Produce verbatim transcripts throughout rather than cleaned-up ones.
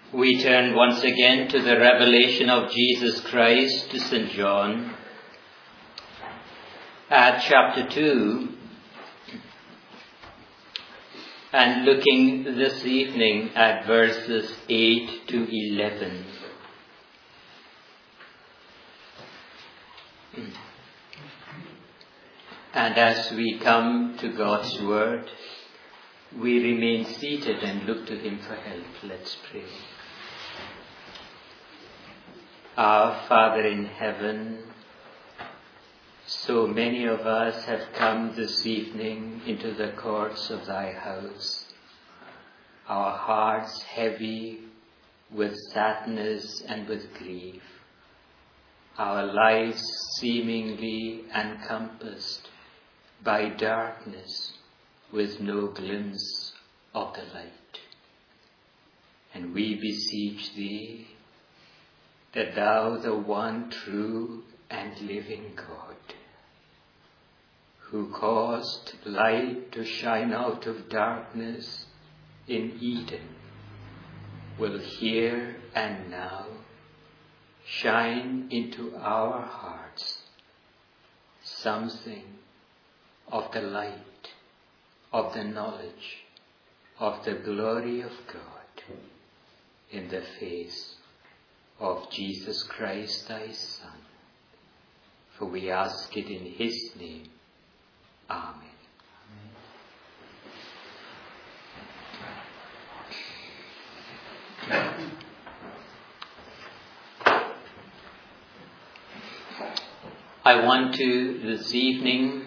We turn once again to the revelation of Jesus Christ to Saint John at chapter two, and looking this evening at verses eight to eleven. And as we come to God's word, we remain seated and look to Him for help. Let's pray. Our Father in heaven, so many of us have come this evening into the courts of Thy house, our hearts heavy with sadness and with grief, our lives seemingly encompassed by darkness with no glimpse of the light. And we beseech Thee that Thou, the one true and living God, who caused light to shine out of darkness in Eden, will here and now shine into our hearts something of the light, of the knowledge, of the glory of God in the face of Jesus Christ, Thy Son. For we ask it in His name. Amen. I want to this evening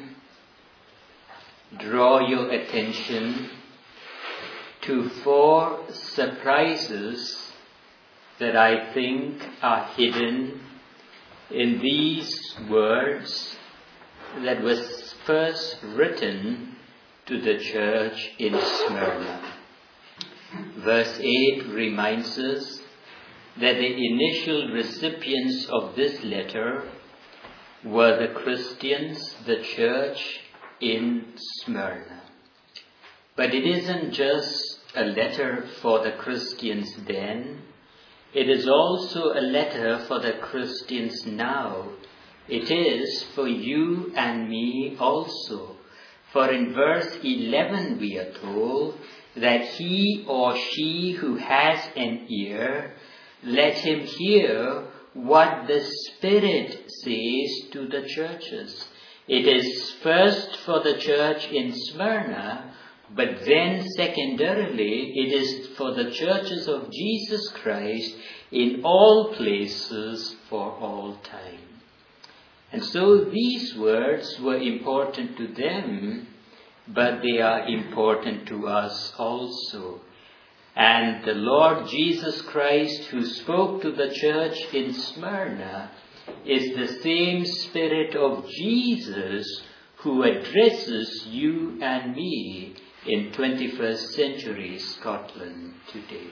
draw your attention to four surprises that I think are hidden in these words that was first written to the church in Smyrna. Verse eight reminds us that the initial recipients of this letter were the Christians, the church in Smyrna. But it isn't just a letter for the Christians then. It is also a letter for the Christians now. It is for you and me also. For in verse eleven we are told that he or she who has an ear, let him hear what the Spirit says to the churches. It is first for the church in Smyrna, but then secondarily it is for the churches of Jesus Christ in all places for all time. And so these words were important to them, but they are important to us also. And the Lord Jesus Christ, who spoke to the church in Smyrna, is the same Spirit of Jesus who addresses you and me in twenty-first century Scotland today.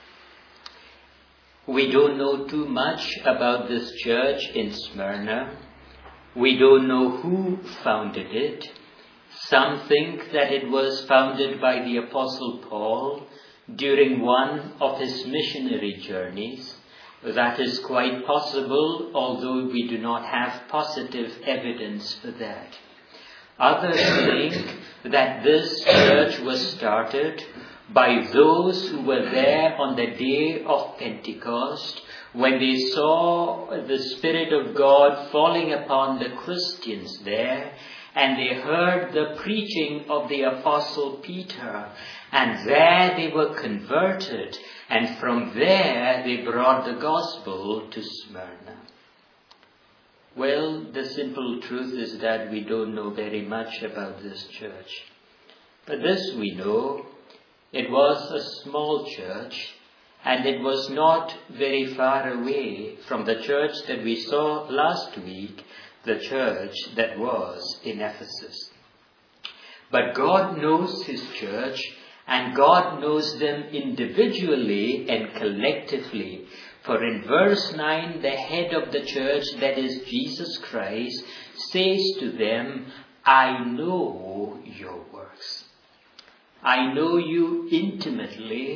We don't know too much about this church in Smyrna. We don't know who founded it. Some think that it was founded by the Apostle Paul during one of his missionary journeys. That is quite possible, although we do not have positive evidence for that. Others think that this church was started by those who were there on the day of Pentecost when they saw the Spirit of God falling upon the Christians there, and they heard the preaching of the Apostle Peter, and there they were converted, and from there they brought the gospel to Smyrna. Well, the simple truth is that we don't know very much about this church. But this we know, it was a small church, and it was not very far away from the church that we saw last week, the church that was in Ephesus. But God knows His church, and God knows them individually and collectively. For in verse nine, the head of the church, that is Jesus Christ, says to them, I know your works. I know you intimately.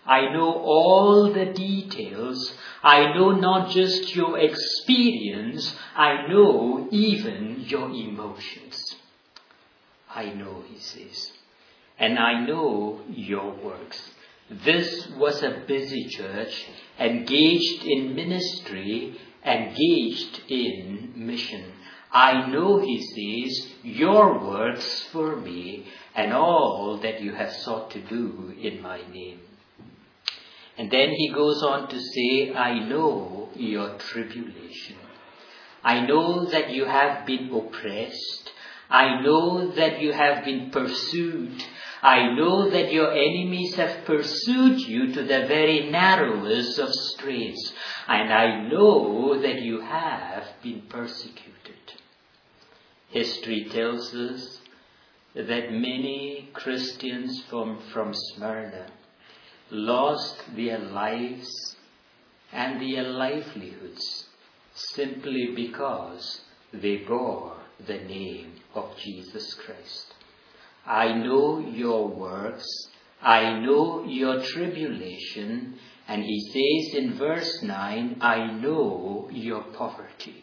I know all the details. I know not just your experience, I know even your emotions. I know, he says, and I know your works. This was a busy church, engaged in ministry, engaged in mission. I know, he says, your works for me and all that you have sought to do in my name. And then he goes on to say, I know your tribulation. I know that you have been oppressed. I know that you have been pursued. I know that your enemies have pursued you to the very narrowest of straits. And I know that you have been persecuted. History tells us that many Christians from, from Smyrna lost their lives and their livelihoods simply because they bore the name of Jesus Christ. I know your works, I know your tribulation, and he says in verse nine, I know your poverty.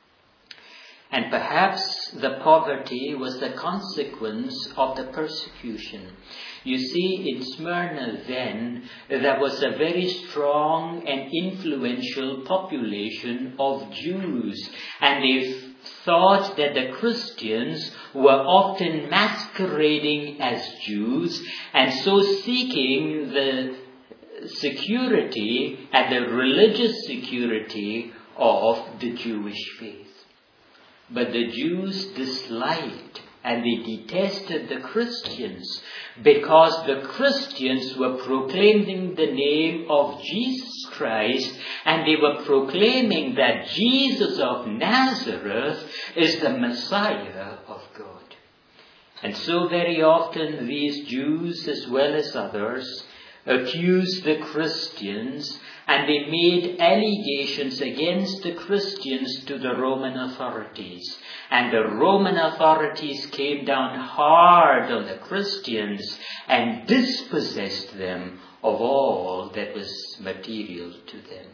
And perhaps the poverty was the consequence of the persecution. You see, in Smyrna then, there was a very strong and influential population of Jews. And they thought that the Christians were often masquerading as Jews, and so seeking the security and the religious security of the Jewish faith. But the Jews disliked and they detested the Christians because the Christians were proclaiming the name of Jesus Christ, and they were proclaiming that Jesus of Nazareth is the Messiah of God. And so very often these Jews, as well as others, accused the Christians, and they made allegations against the Christians to the Roman authorities. And the Roman authorities came down hard on the Christians and dispossessed them of all that was material to them.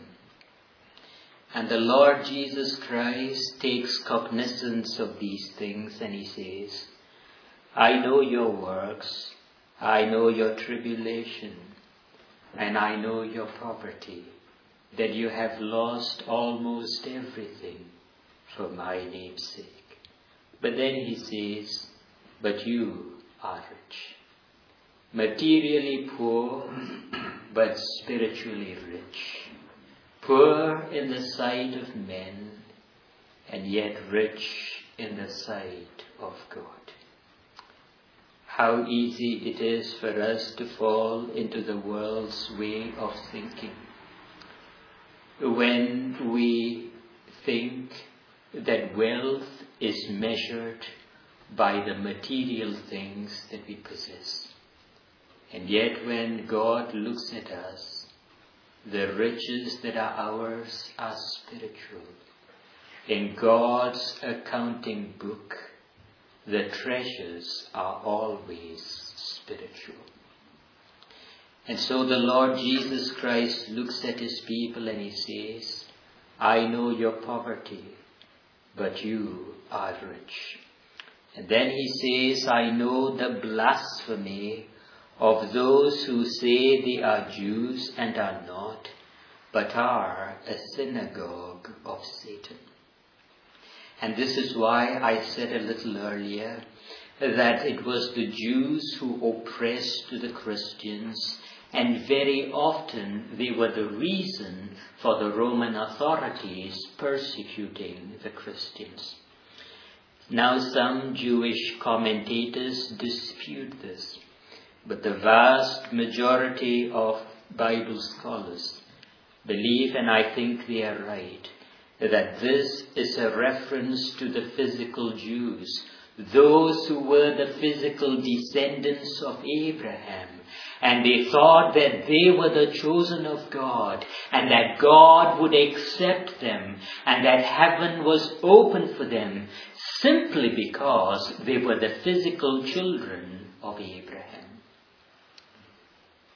And the Lord Jesus Christ takes cognizance of these things, and he says, I know your works, I know your tribulation, and I know your poverty, that you have lost almost everything for my name's sake. But then he says, but you are rich. Materially poor, but spiritually rich. Poor in the sight of men, and yet rich in the sight of God. How easy it is for us to fall into the world's way of thinking. When we think that wealth is measured by the material things that we possess. And yet when God looks at us, the riches that are ours are spiritual. In God's accounting book, the treasures are always spiritual. And so the Lord Jesus Christ looks at his people and he says, I know your poverty, but you are rich. And then he says, I know the blasphemy of those who say they are Jews and are not, but are a synagogue of Satan. And this is why I said a little earlier that it was the Jews who oppressed the Christians, and very often they were the reason for the Roman authorities persecuting the Christians. Now some Jewish commentators dispute this, but the vast majority of Bible scholars believe, and I think they are right, that this is a reference to the physical Jews, those who were the physical descendants of Abraham. And they thought that they were the chosen of God, and that God would accept them, and that heaven was open for them, simply because they were the physical children of Abraham.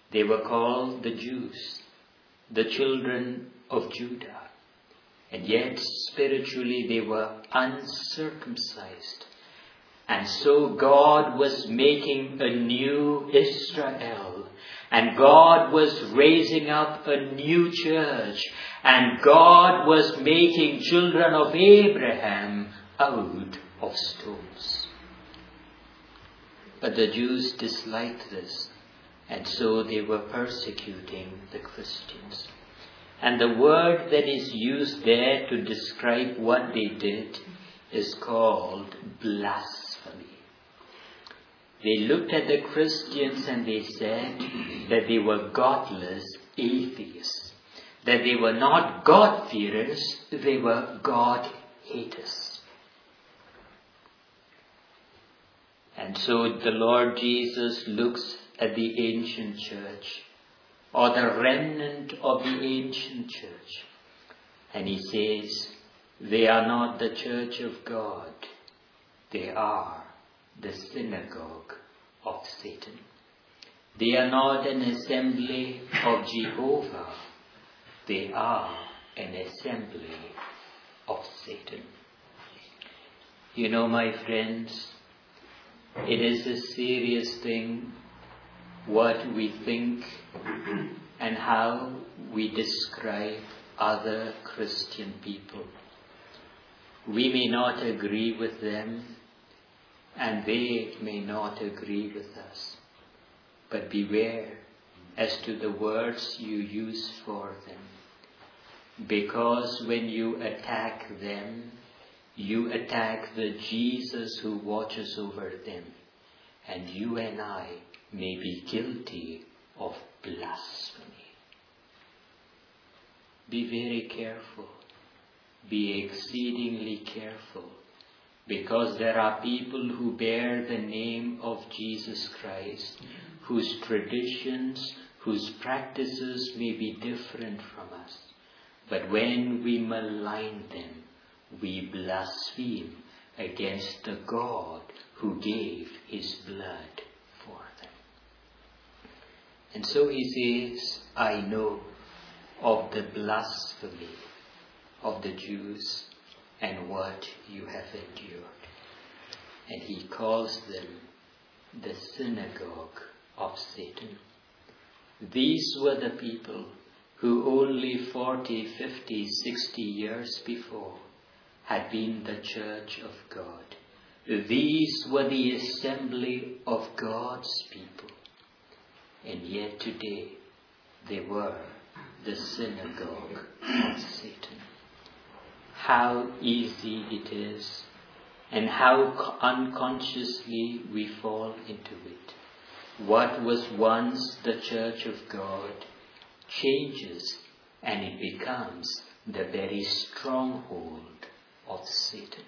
They were called the Jews, the children of Judah. And yet spiritually they were uncircumcised. And so God was making a new Israel. And God was raising up a new church. And God was making children of Abraham out of stones. But the Jews disliked this. And so they were persecuting the Christians. And the word that is used there to describe what they did is called blasphemy. They looked at the Christians and they said that they were godless atheists, that they were not God-fearers, they were God-haters. And so the Lord Jesus looks at the ancient church, or the remnant of the ancient church, and he says, they are not the church of God, they are the synagogue of Satan. They are not an assembly of Jehovah, they are an assembly of Satan. You know, my friends, it is a serious thing what we think and how we describe other Christian people. We may not agree with them, and they may not agree with us. But beware as to the words you use for them. Because when you attack them, you attack the Jesus who watches over them. And you and I may be guilty of blasphemy. Be very careful. Be exceedingly careful. Because there are people who bear the name of Jesus Christ, whose traditions, whose practices may be different from us. But when we malign them, we blaspheme against the God who gave his blood for them. And so he says, I know of the blasphemy of the Jews and what you have endured. And he calls them the synagogue of Satan. These were the people who only forty, fifty, sixty years before had been the church of God. These were the assembly of God's people. And yet today they were the synagogue of Satan. How easy it is, and how unconsciously we fall into it. What was once the church of God changes, and it becomes the very stronghold of Satan.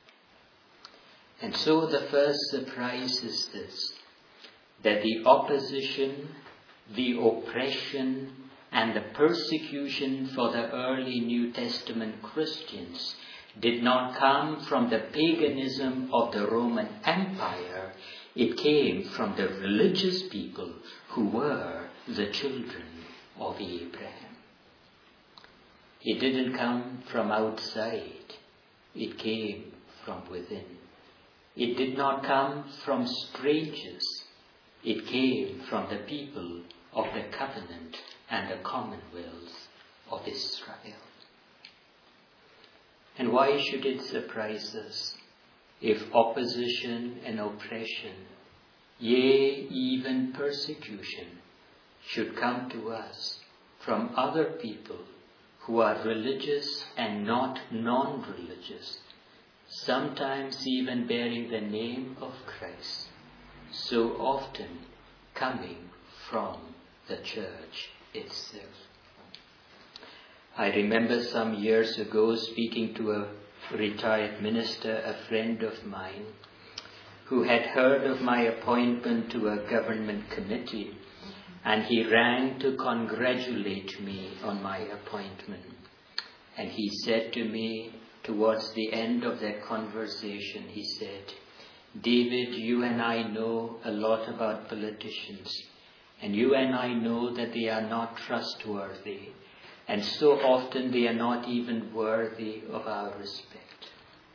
And so the first surprise is this, that the opposition, the oppression, and the persecution for the early New Testament Christians did not come from the paganism of the Roman Empire. It came from the religious people who were the children of Abraham. It didn't come from outside. It came from within. It did not come from strangers. It came from the people of the covenant and the commonwealth of Israel. And why should it surprise us if opposition and oppression, yea, even persecution, should come to us from other people who are religious and not non-religious, sometimes even bearing the name of Christ, so often coming from the church itself? I remember some years ago speaking to a retired minister, a friend of mine, who had heard of my appointment to a government committee, and he rang to congratulate me on my appointment. And he said to me towards the end of that conversation, he said, David, you and I know a lot about politicians, And you and I know that they are not trustworthy. And so often they are not even worthy of our respect.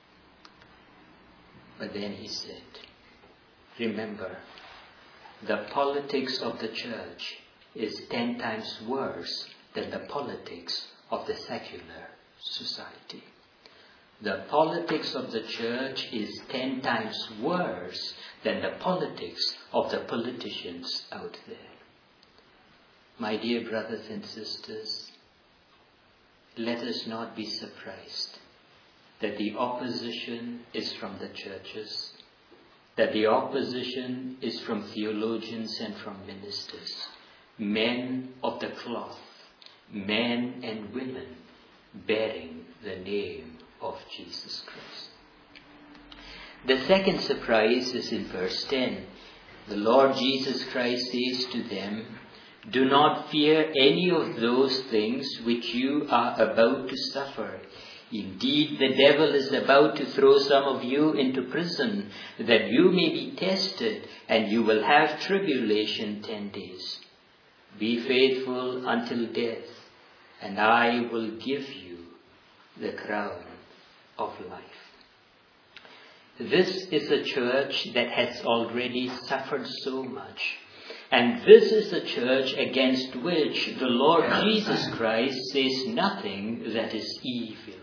But then he said, remember, the politics of the church is ten times worse than the politics of the secular society. The politics of the church is ten times worse than the politics of the politicians out there. My dear brothers and sisters, let us not be surprised that the opposition is from the churches, that the opposition is from theologians and from ministers, men of the cloth, men and women bearing the name of Jesus Christ. The second surprise is in verse ten. The Lord Jesus Christ says to them, do not fear any of those things which you are about to suffer. Indeed, the devil is about to throw some of you into prison, that you may be tested, and you will have tribulation ten days. Be faithful until death, and I will give you the crown of life. This is a church that has already suffered so much. And this is a church against which the Lord Jesus Christ says nothing that is evil.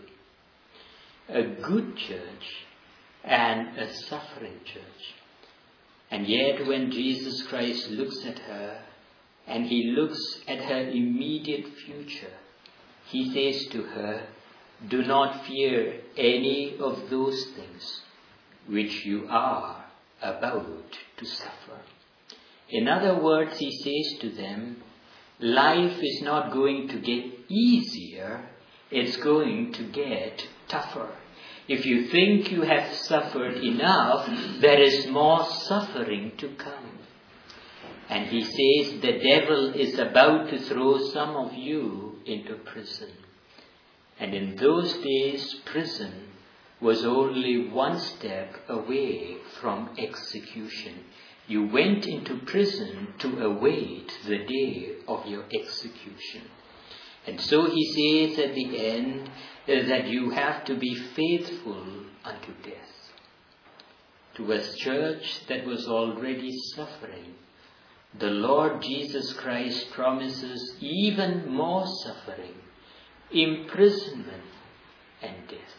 A good church and a suffering church. And yet when Jesus Christ looks at her, and he looks at her immediate future, he says to her, do not fear any of those things which you are about to suffer. In other words, he says to them, life is not going to get easier, it's going to get tougher. If you think you have suffered enough, there is more suffering to come. And he says the devil is about to throw some of you into prison. And in those days, prison was only one step away from execution. You went into prison to await the day of your execution. And so he says at the end that you have to be faithful unto death. To a church that was already suffering, the Lord Jesus Christ promises even more suffering, imprisonment and death.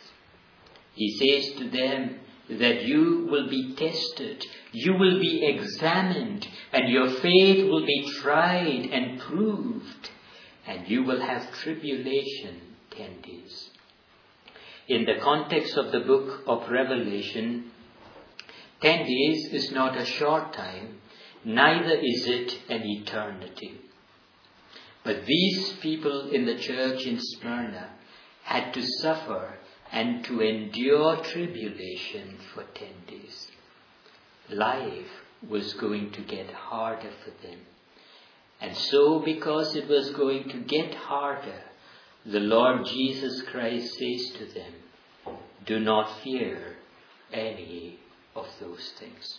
He says to them that you will be tested, you will be examined, and your faith will be tried and proved, and you will have tribulation ten days. In the context of the book of Revelation, ten days is not a short time, neither is it an eternity. But these people in the church in Smyrna had to suffer and to endure tribulation for ten days. Life was going to get harder for them. And so because it was going to get harder, the Lord Jesus Christ says to them, do not fear any of those things.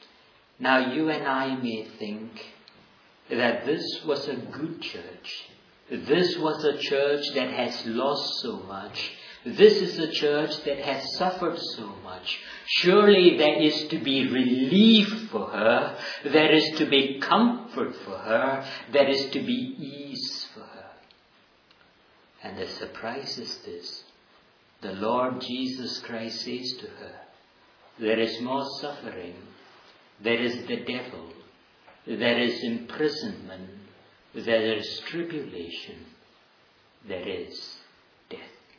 Now you and I may think that this was a good church. This was a church that has lost so much. This is a church that has suffered so much. Surely there is to be relief for her. There is to be comfort for her. There is to be ease for her. And the surprise is this. The Lord Jesus Christ says to her, there is more suffering. There is the devil. There is imprisonment. There is tribulation. There is death.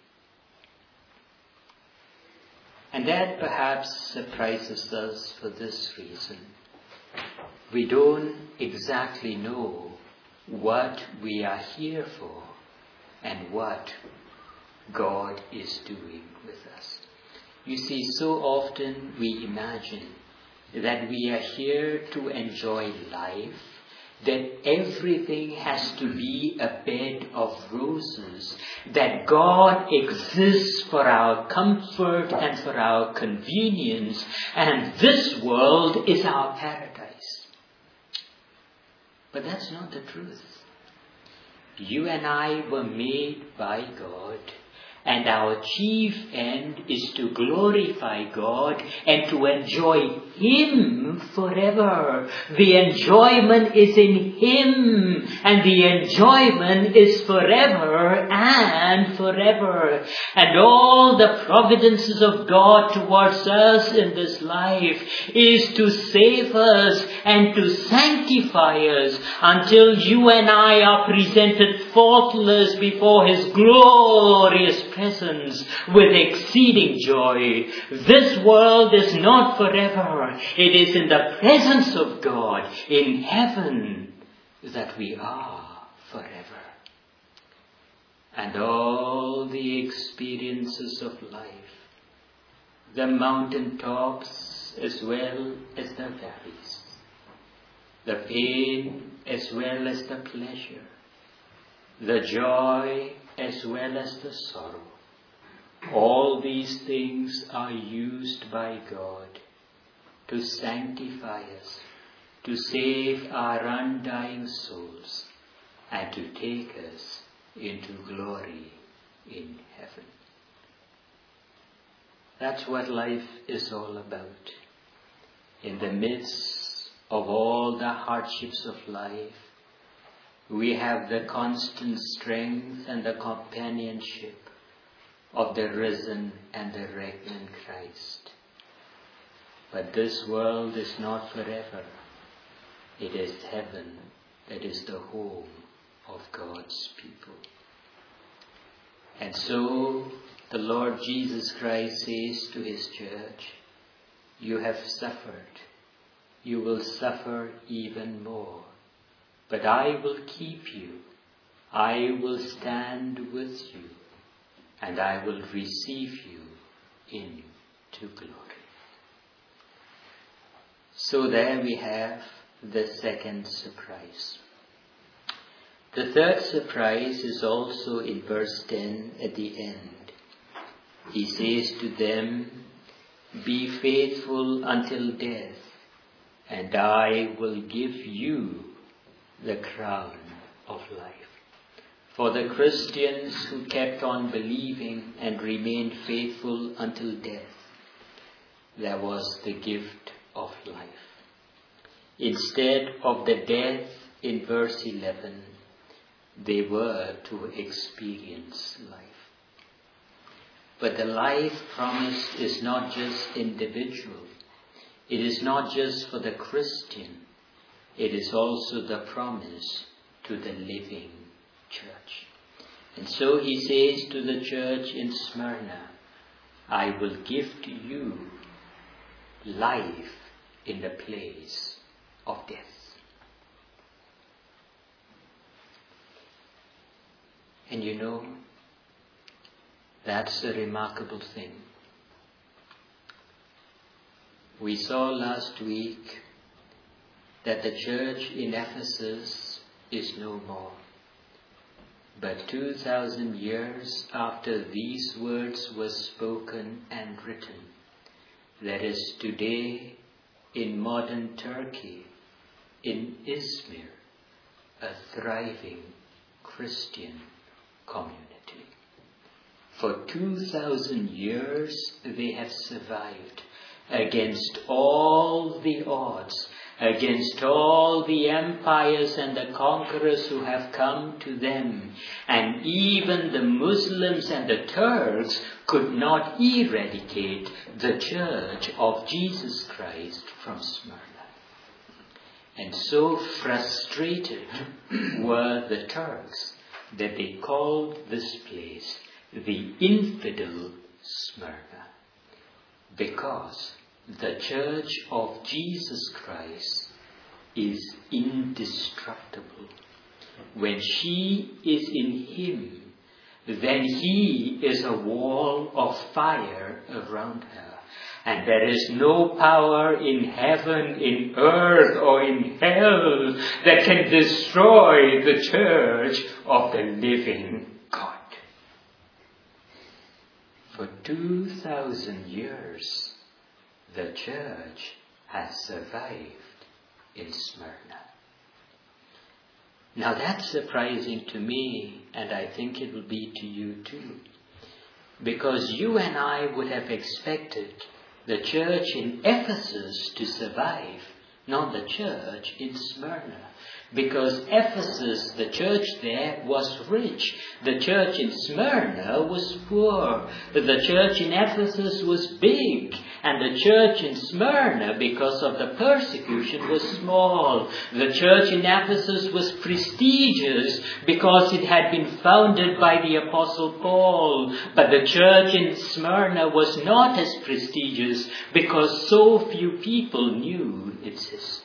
And that perhaps surprises us for this reason. We don't exactly know what we are here for and what God is doing with us. You see, so often we imagine that we are here to enjoy life, that everything has to be a bed of roses, that God exists for our comfort and for our convenience, and this world is our paradise. But that's not the truth. You and I were made by God, and our chief end is to glorify God and to enjoy Him forever. The enjoyment is in Him, and the enjoyment is forever and forever. And all the providences of God towards us in this life is to save us and to sanctify us until you and I are presented faultless before His glorious presence with exceeding joy. This world is not forever. It is in the presence of God in heaven that we are forever. And all the experiences of life, the mountaintops as well as the valleys, the pain as well as the pleasure, the joy as well as the sorrow, all these things are used by God to sanctify us, to save our undying souls, and to take us into glory in heaven. That's what life is all about. In the midst of all the hardships of life, we have the constant strength and the companionship of the risen and the regnant Christ. But this world is not forever. It is heaven that is the home of God's people. And so the Lord Jesus Christ says to His church, you have suffered. You will suffer even more. But I will keep you, I will stand with you, and I will receive you into glory. So there we have the second surprise. The third surprise is also in verse ten at the end. He says to them, be faithful until death, and I will give you the crown of life. For the Christians who kept on believing and remained faithful until death, there was the gift of life. Instead of the death in verse eleven, they were to experience life. But the life promised is not just individual. It is not just for the Christian. It is also the promise to the living church. And so he says to the church in Smyrna, I will give to you life in the place of death. And you know, that's a remarkable thing. We saw last week that the church in Ephesus is no more. But two thousand years after these words were spoken and written, that is today in modern Turkey, in Izmir, a thriving Christian community. For two thousand years they have survived against all the odds, against all the empires and the conquerors who have come to them. And even the Muslims and the Turks could not eradicate the church of Jesus Christ from Smyrna. And so frustrated were the Turks that they called this place the infidel Smyrna, because the church of Jesus Christ is indestructible. When she is in Him, then He is a wall of fire around her. And there is no power in heaven, in earth, or in hell that can destroy the church of the living God. For two thousand years, the church has survived in Smyrna. Now that's surprising to me, and I think it will be to you too. Because you and I would have expected the church in Ephesus to survive, not the church in Smyrna. Because Ephesus, the church there, was rich. The church in Smyrna was poor. The church in Ephesus was big. And the church in Smyrna, because of the persecution, was small. The church in Ephesus was prestigious because it had been founded by the Apostle Paul. But the church in Smyrna was not as prestigious because so few people knew its history.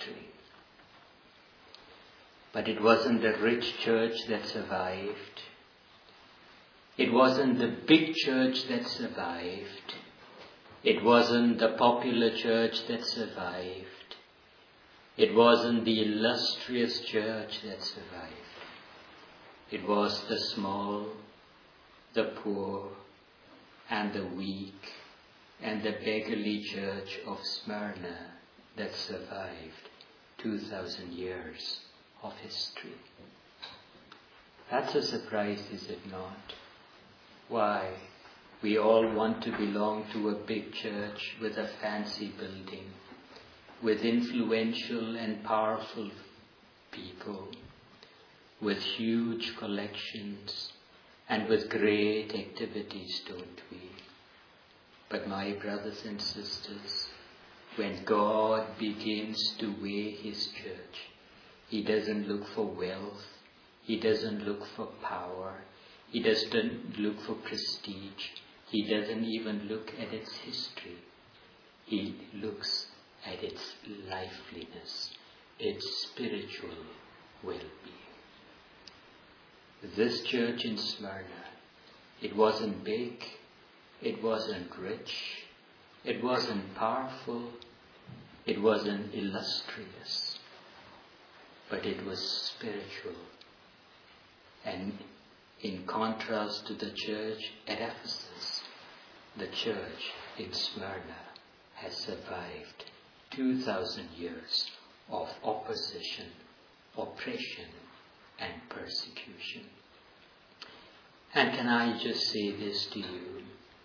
But it wasn't the rich church that survived. It wasn't the big church that survived. It wasn't the popular church that survived. It wasn't the illustrious church that survived. It was the small, the poor, and the weak, and the beggarly church of Smyrna that survived two thousand years of history. That's a surprise, is it not? Why? We all want to belong to a big church with a fancy building, with influential and powerful people, with huge collections, and with great activities, don't we? But my brothers and sisters, when God begins to weigh His church, He doesn't look for wealth. He doesn't look for power. He doesn't look for prestige. He doesn't even look at its history. He looks at its liveliness, its spiritual well-being. This church in Smyrna, it wasn't big, it wasn't rich, it wasn't powerful, it wasn't illustrious. But it was spiritual. And in contrast to the church at Ephesus, the church in Smyrna has survived two thousand years of opposition, oppression, and persecution. And can I just say this to you?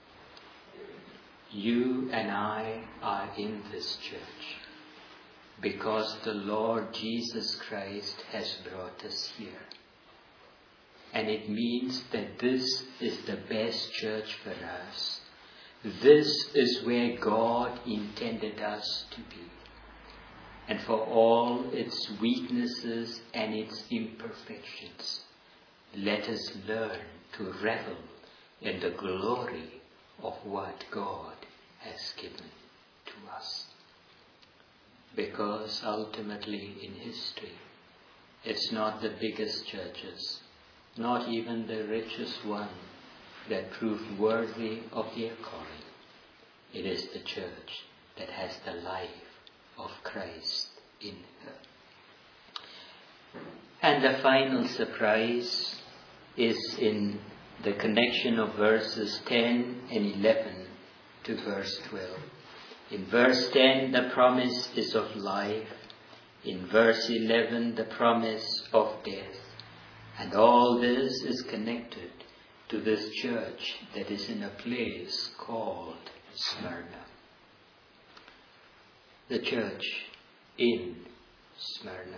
You and I are in this church because the Lord Jesus Christ has brought us here. And it means that this is the best church for us. This is where God intended us to be. And for all its weaknesses and its imperfections, let us learn to revel in the glory of what God has given to us. Because ultimately in history, it's not the biggest churches, not even the richest one, that proved worthy of their calling. It is the church that has the life of Christ in her. And the final surprise is in the connection of verses ten and eleven to verse twelve. In verse ten, the promise is of life. In verse eleven, the promise of death. And all this is connected to this church that is in a place called Smyrna. The church in Smyrna.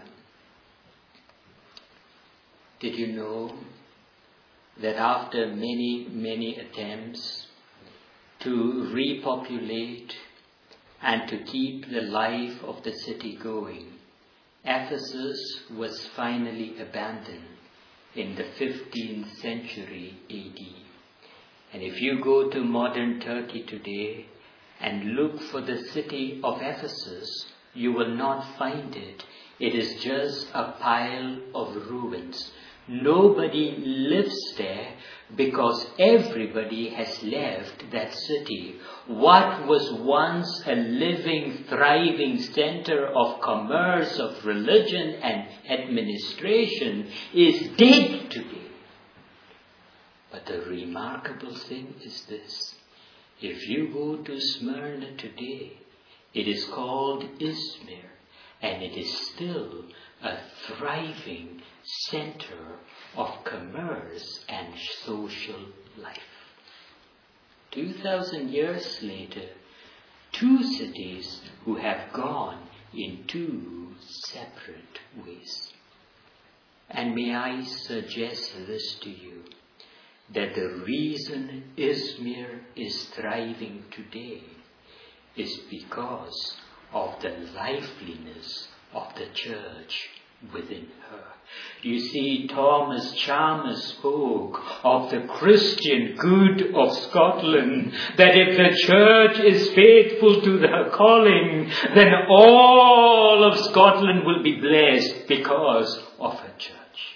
Did you know that after many, many attempts to repopulate and to keep the life of the city going, Ephesus was finally abandoned in the fifteenth century A D. And if you go to modern Turkey today and look for the city of Ephesus, you will not find it. It is just a pile of ruins. Nobody lives there because everybody has left that city. What was once a living, thriving center of commerce, of religion and administration is dead today. But the remarkable thing is this. If you go to Smyrna today, it is called Izmir, and it is still a thriving center of commerce and social life. Two thousand years later, two cities who have gone in two separate ways. And may I suggest this to you, that the reason Izmir is thriving today is because of the liveliness of the church within her. You see, Thomas Chalmers spoke of the Christian good of Scotland, that if the church is faithful to her calling, then all of Scotland will be blessed because of her church.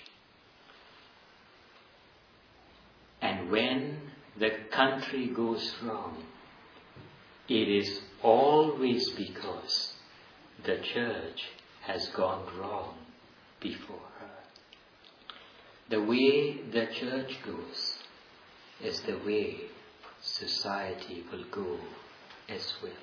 And when the country goes wrong, it is always because the church has gone wrong before her. The way the church goes is the way society will go as well.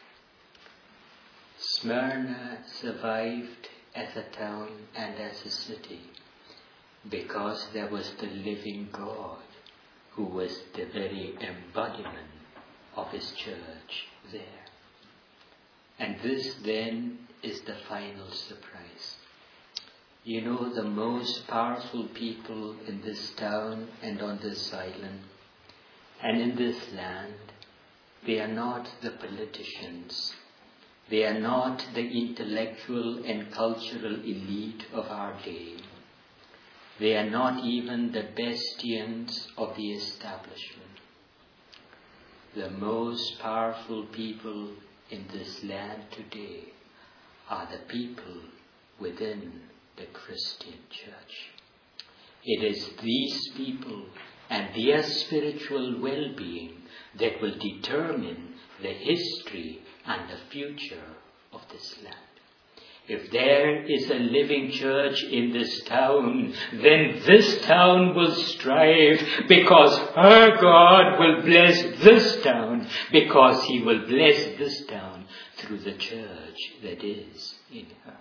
Smyrna survived as a town and as a city because there was the living God who was the very embodiment of his church there. And this then is the final surprise. You know, the most powerful people in this town and on this island and in this land, they are not the politicians. They are not the intellectual and cultural elite of our day. They are not even the bastions of the establishment. The most powerful people in this land today are the people within the Christian church. It is these people and their spiritual well-being that will determine the history and the future of this land. If there is a living church in this town, then this town will strive, because her God will bless this town, because he will bless this town through the church that is in her.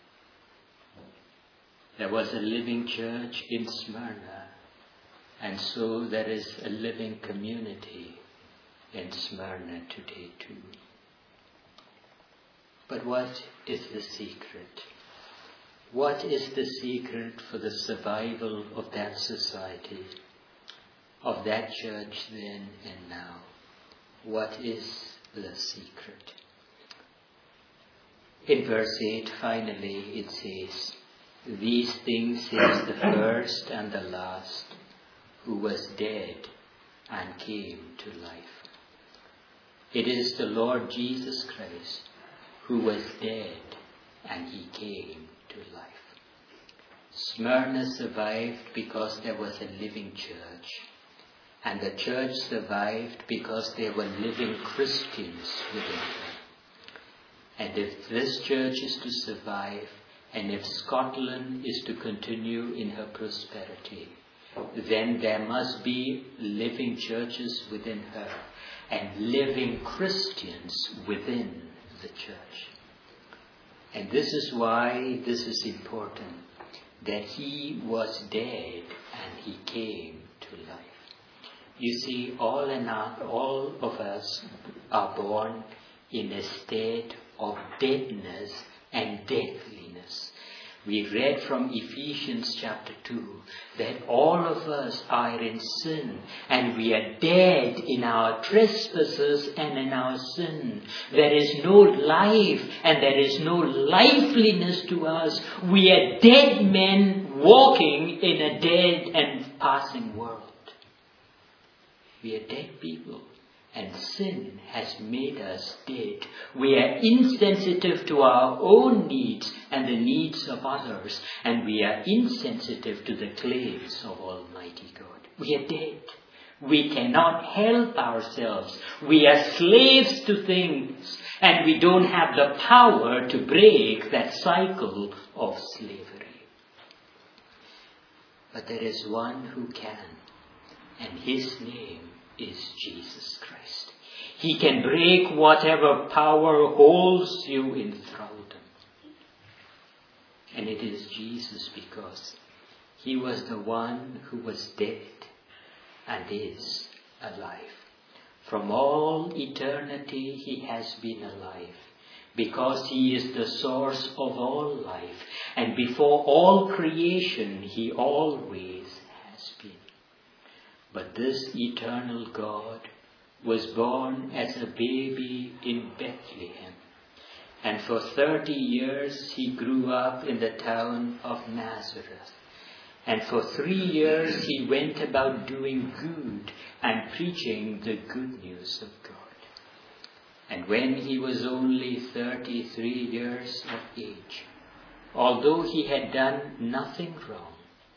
There was a living church in Smyrna, and so there is a living community in Smyrna today too. But what is the secret? What is the secret for the survival of that society, of that church then and now? What is the secret? In verse eight, finally, it says, "These things says the first and the last, who was dead and came to life." It is the Lord Jesus Christ who was dead and he came to life. Smyrna survived because there was a living church, and the church survived because there were living Christians within her. And if this church is to survive, and if Scotland is to continue in her prosperity, then there must be living churches within her and living Christians within the church. And this is why this is important, that he was dead and he came to life. You see, all and all of us are born in a state of deadness and deathliness. We read from Ephesians chapter two that all of us are in sin and we are dead in our trespasses and in our sin. There is no life and there is no liveliness to us. We are dead men walking in a dead and passing world. We are dead people. And sin has made us dead. We are insensitive to our own needs and the needs of others. And we are insensitive to the claims of Almighty God. We are dead. We cannot help ourselves. We are slaves to things. And we don't have the power to break that cycle of slavery. But there is one who can. And his name is Jesus Christ. He can break whatever power holds you in thraldom. And it is Jesus because He was the one who was dead and is alive. From all eternity he has been alive, because he is the source of all life, and before all creation he always has been. But this eternal God was born as a baby in Bethlehem, and for thirty years he grew up in the town of Nazareth. And for three years he went about doing good and preaching the good news of God. And when he was only thirty-three years of age, although he had done nothing wrong,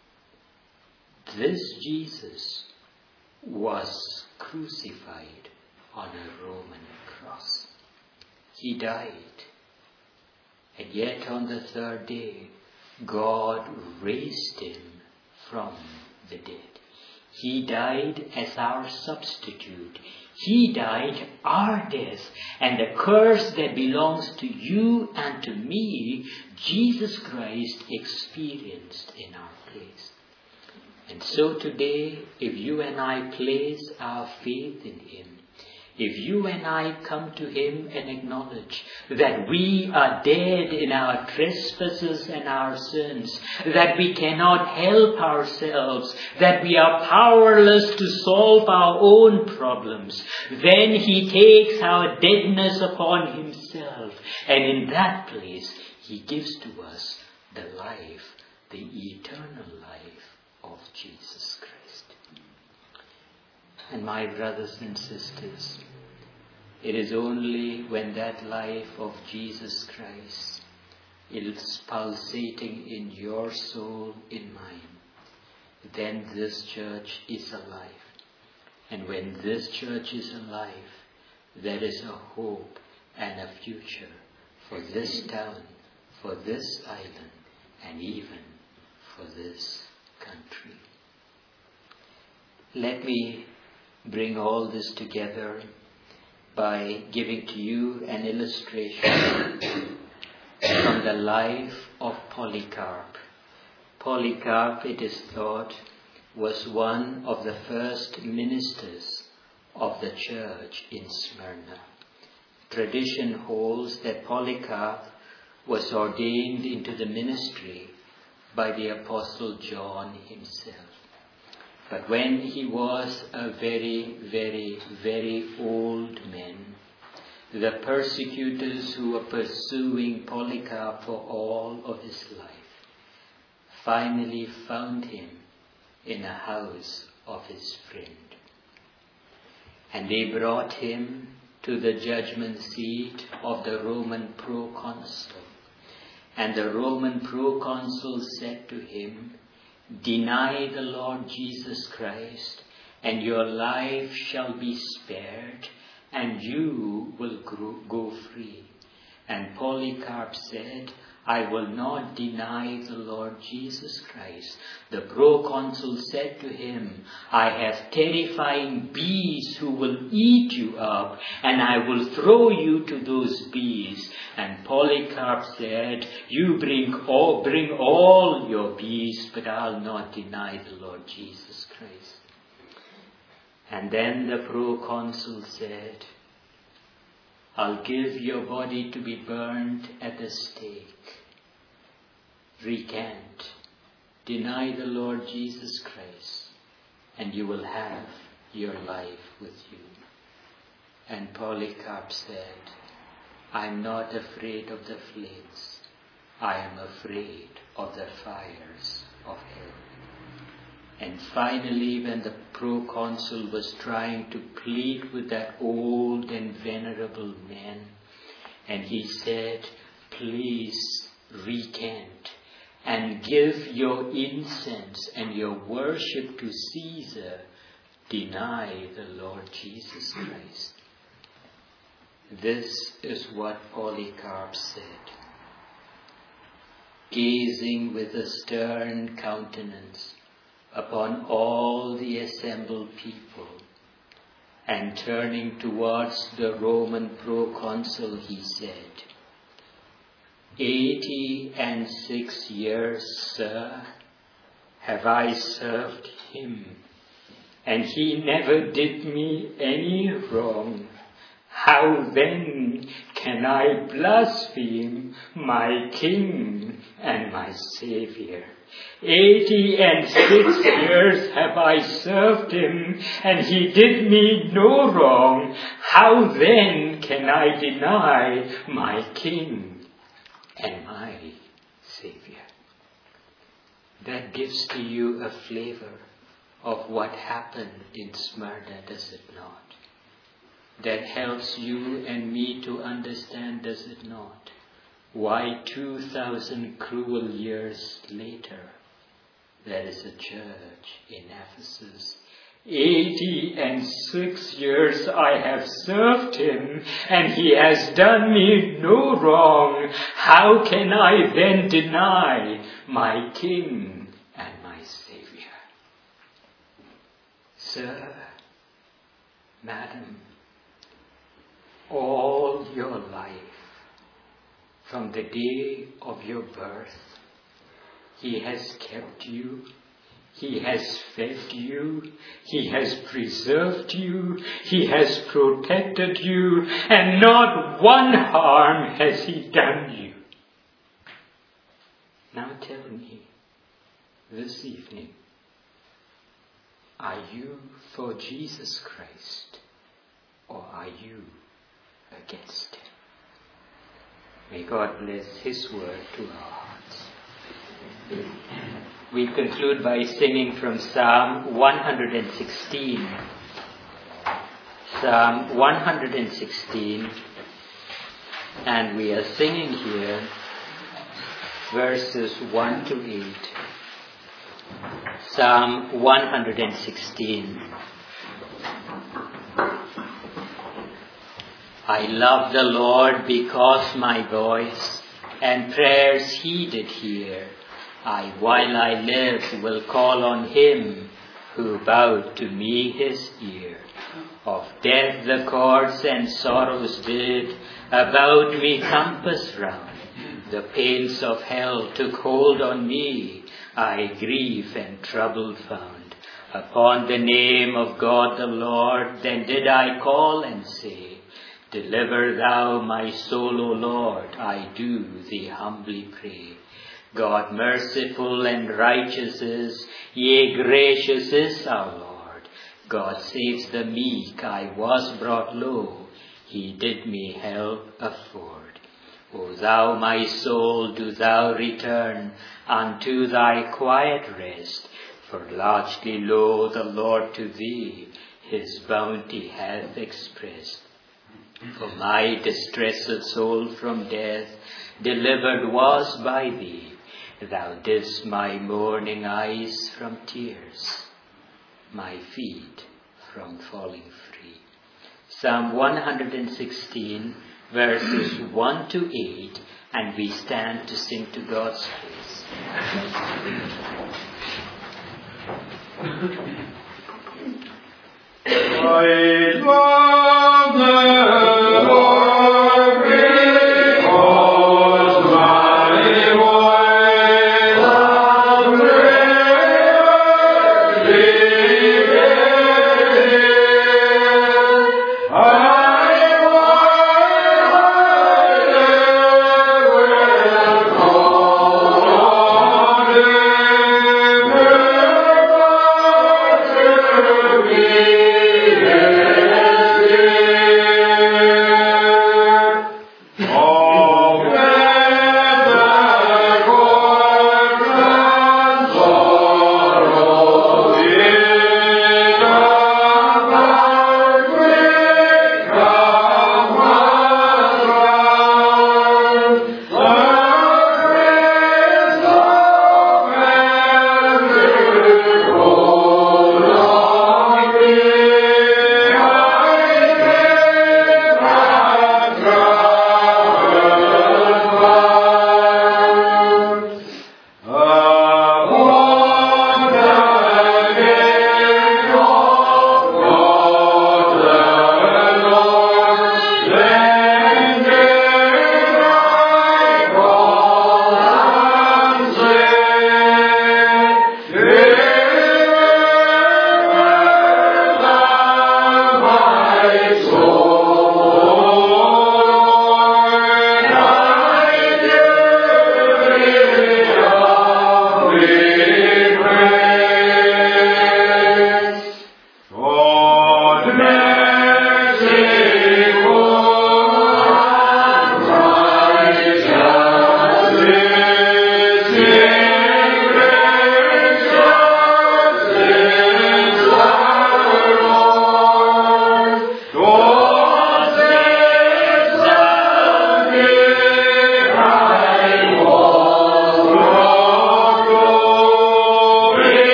this Jesus was crucified on a Roman cross. He died. And yet on the third day, God raised him from the dead. He died as our substitute. He died our death, and the curse that belongs to you and to me, Jesus Christ experienced in our place. And so today, if you and I place our faith in him, if you and I come to him and acknowledge that we are dead in our trespasses and our sins, that we cannot help ourselves, that we are powerless to solve our own problems, then he takes our deadness upon himself, and in that place he gives to us the life, the eternal life of Jesus Christ. And my brothers and sisters, it is only when that life of Jesus Christ is pulsating in your soul, in mine, then this church is alive. And when this church is alive, there is a hope and a future for this town, for this island, and even for this country. Let me bring all this together by giving to you an illustration from the life of Polycarp. Polycarp, it is thought, was one of the first ministers of the church in Smyrna. Tradition holds that Polycarp was ordained into the ministry by the Apostle John himself. But when he was a very, very, very old man, the persecutors who were pursuing Polycarp for all of his life finally found him in a house of his friend. And they brought him to the judgment seat of the Roman proconsul. And the Roman proconsul said to him, "Deny the Lord Jesus Christ, and your life shall be spared, and you will go free." And Polycarp said, "I will not deny the Lord Jesus Christ." The proconsul said to him, "I have terrifying bees who will eat you up, and I will throw you to those bees." And Polycarp said, "You bring all, bring all your bees, but I'll not deny the Lord Jesus Christ." And then the proconsul said, "I'll give your body to be burned at the stake. Recant, deny the Lord Jesus Christ, and you will have your life with you." And Polycarp said, "I'm not afraid of the flames. I am afraid of the fires of hell." And finally, when the proconsul was trying to plead with that old and venerable man, and he said, "Please recant and give your incense and your worship to Caesar, deny the Lord Jesus Christ." This is what Polycarp said. Gazing with a stern countenance upon all the assembled people, and turning towards the Roman proconsul, he said, "Eighty and six years, sir, have I served him, and he never did me any wrong. How then can I blaspheme my King and my Saviour? Eighty and six years have I served him, and he did me no wrong. How then can I deny my King and my Saviour? That gives to you a flavor of what happened in Smyrna, does it not? That helps you and me to understand, does it not? Why two thousand cruel years later, there is a church in Ephesus. Eighty and six years I have served him, and he has done me no wrong. How can I then deny my King and my Saviour? Sir, madam, all your life, from the day of your birth, he has kept you, he has fed you, he has preserved you, he has protected you, and not one harm has he done you. Now tell me, this evening, are you for Jesus Christ, or are you against him? May God bless his word to our hearts. We conclude by singing from Psalm one hundred sixteen. Psalm one hundred sixteen. And we are singing here verses one to eight. Psalm one hundred sixteen. I love the Lord because my voice and prayers he did hear. I, while I live, will call on him who bowed to me his ear. Of death the cords and sorrows did about me compass round. The pains of hell took hold on me. I grief and trouble found. Upon the name of God the Lord, then did I call and say, Deliver thou my soul, O Lord, I do thee humbly pray. God merciful and righteous is, yea, gracious is our Lord. God saves the meek, I was brought low, he did me help afford. O thou my soul, do thou return unto thy quiet rest, for largely lo the Lord to thee his bounty hath expressed. For my distressed soul from death delivered was by thee. Thou didst my mourning eyes from tears, my feet from falling free. Psalm one hundred sixteen, verses one to eight, and we stand to sing to God's praise. I love the Lord because my voice and prayers he did hear. I, while I live, will call on him who brought to me his dear.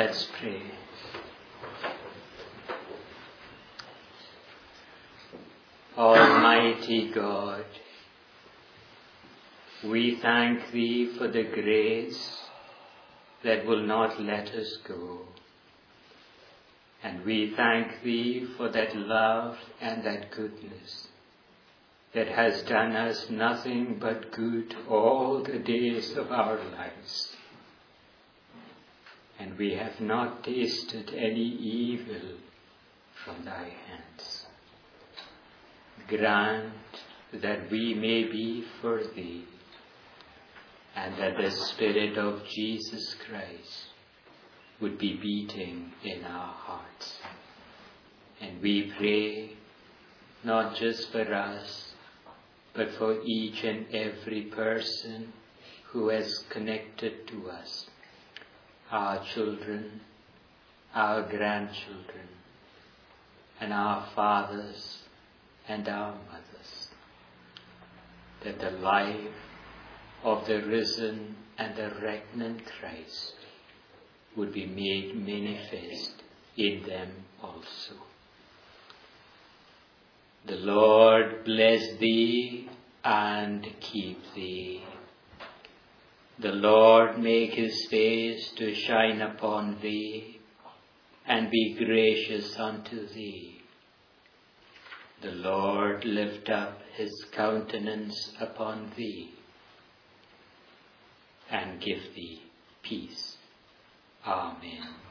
Let's pray. Almighty God, we thank Thee for the grace that will not let us go. And we thank Thee for that love and that goodness that has done us nothing but good all the days of our lives. And we have not tasted any evil from Thy hands. Grant that we may be for Thee, and that the Spirit of Jesus Christ would be beating in our hearts. And we pray not just for us, but for each and every person who has connected to us, our children, our grandchildren, and our fathers and our mothers, that the life of the risen and the regnant Christ would be made manifest in them also. The Lord bless thee and keep thee. The Lord make his face to shine upon thee and be gracious unto thee. The Lord lift up his countenance upon thee and give thee peace. Amen.